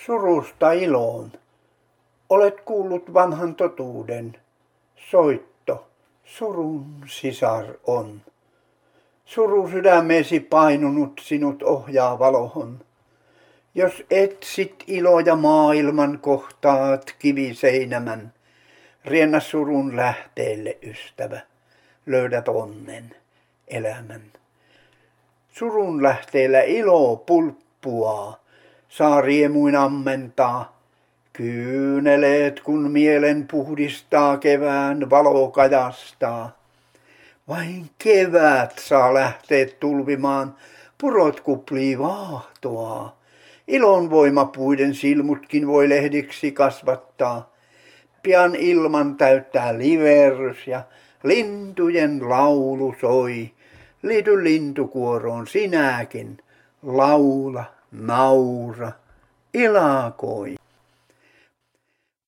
Surusta iloon. Olet kuullut vanhan totuuden. Soitto, surun sisar on. Suru sydämeesi painunut sinut ohjaa valohon. Jos etsit iloja maailman kohtaat kiviseinämän, riennä surun lähteelle, ystävä, löydät onnen, elämän. Surun lähteellä ilo pulppuaa, saa riemuin ammentaa. Kyyneleet kun mielen puhdistaa kevään valo kajastaa. Vain kevät saa lähteet tulvimaan, purot kuplii vaahtoa. Ilon voimapuiden silmutkin voi lehdiksi kasvattaa. Pian ilman täyttää liverys ja lintujen laulu soi. Liity lintukuoroon sinäkin, laula, naura, ilakoi.